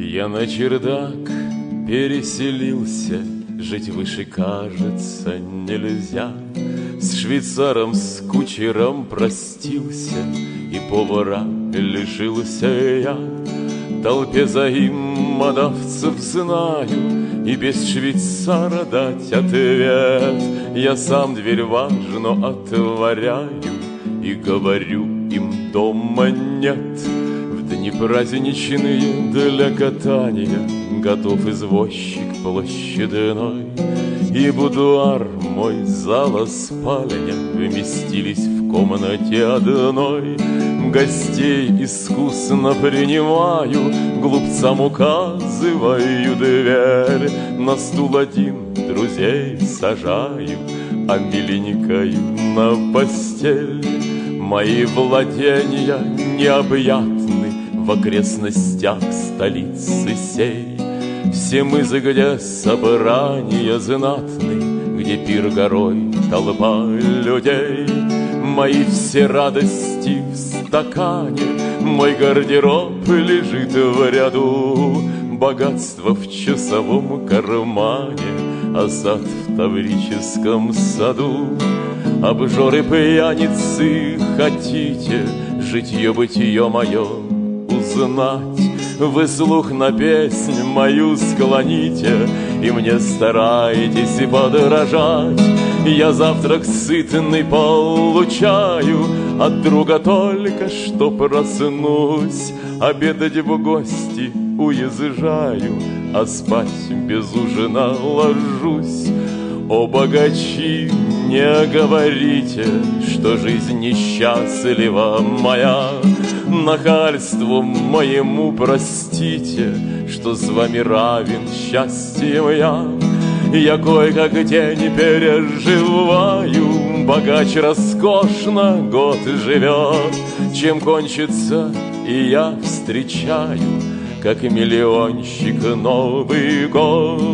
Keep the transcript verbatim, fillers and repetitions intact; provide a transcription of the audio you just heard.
Я на чердак переселился, жить выше, кажется, нельзя. С швейцаром, с кучером простился, и повара лишился я. Толпе взаимодавцев знаю, и без швейцара дать ответ. Я сам дверь важно отворяю и говорю им: дома нет. В дни праздничные для катания готов извозчик площадной, и будуар мой, зала, спальня вместились в комнате одной. Гостей искусно принимаю, глупцам указываю дверь. На стул один друзей сажаю, а миленькою на постель. Мои владения необъятны в окрестностях столицы сей. Все мы, где собрания знатны, где пир горой, толпа людей. Мои все радости в стакане, мой гардероб лежит в ряду. Богатство в часовом кармане, а сад в таврическом саду. Обжоры, пьяницы, хотите житье-бытие мое узнать? Вы слух на песнь мою склоните, и мне старайтесь подражать. Я завтрак сытный получаю, от друга только что проснусь. Обедать в гости уезжаю, а спать без ужина ложусь. О, богачи, не говорите, что жизнь несчастлива моя. Нахальству моему простите, что с вами равен счастьем я. Я кое-как день переживаю, богач роскошно год живет. Чем кончится, и я встречаю, как миллионщик, Новый год.